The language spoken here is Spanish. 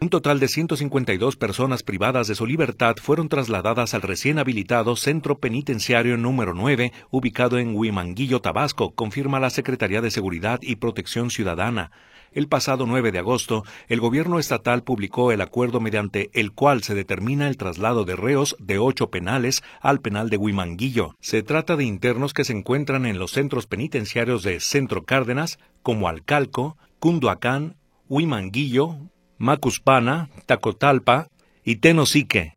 Un total de 152 personas privadas de su libertad fueron trasladadas al recién habilitado Centro Penitenciario número 9, ubicado en Huimanguillo, Tabasco, confirma la Secretaría de Seguridad y Protección Ciudadana. El pasado 9 de agosto, el gobierno estatal publicó el acuerdo mediante el cual se determina el traslado de reos de 8 penales al penal de Huimanguillo. Se trata de internos que se encuentran en los centros penitenciarios de Centro Cárdenas, Comalcalco, Cunduacán, Huimanguillo, Macuspana, Tacotalpa y Tenosique.